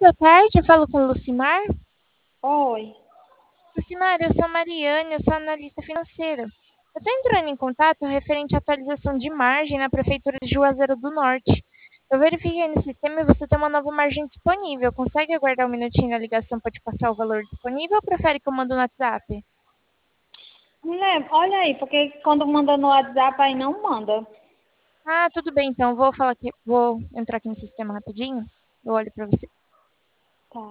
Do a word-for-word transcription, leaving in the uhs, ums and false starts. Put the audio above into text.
boa tarde. Eu falo com o Lucimar. Oi. Lucimar, eu sou a Mariane, eu sou analista financeira. Eu estou entrando em contato referente à atualização de margem na Prefeitura de Juazeiro do Norte. Eu verifiquei no sistema e você tem uma nova margem disponível. Consegue aguardar um minutinho na ligação para te passar o valor disponível ou prefere que eu mando no WhatsApp? Mulher, olha aí, porque quando manda no WhatsApp aí não manda. Ah, tudo bem então. Vou falar aqui, vou entrar aqui no sistema rapidinho. Eu olho para você. Tá.